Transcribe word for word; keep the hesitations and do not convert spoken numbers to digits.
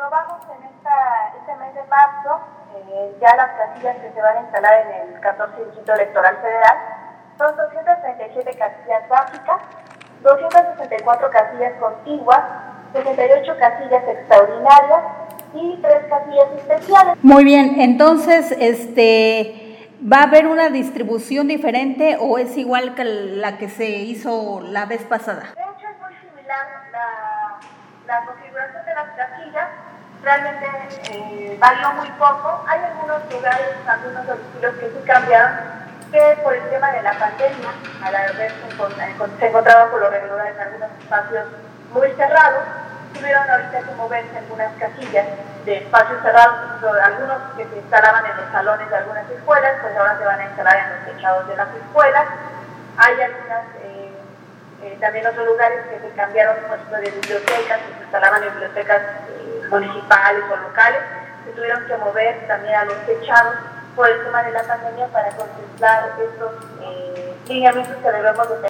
aprobamos en esta, este mes de marzo eh, ya las casillas que se van a instalar en el catorce Distrito Electoral Federal. Son doscientas treinta y siete casillas básicas, doscientas sesenta y cuatro casillas contiguas, sesenta y ocho casillas extraordinarias y tres casillas especiales. Muy bien, entonces, este, ¿va a haber una distribución diferente o es igual que la que se hizo la vez pasada? De hecho, es muy similar la, la configuración de las casillas. Realmente eh, varió muy poco. Hay algunos lugares, algunos domicilios que sí cambiaron, que por el tema de la pandemia, al haberse se encontraba por lo regular en algunos espacios muy cerrados, tuvieron ahorita que moverse algunas casillas de espacios cerrados, algunos que se instalaban en los salones de algunas escuelas, pues ahora se van a instalar en los techados de las escuelas. Hay algunas, eh, eh, también otros lugares que se cambiaron, por ejemplo, de bibliotecas, que se instalaban en bibliotecas eh, municipales o locales, se tuvieron que mover también a los techados por el tema de la pandemia para contemplar estos eh, lineamientos que debemos de tener.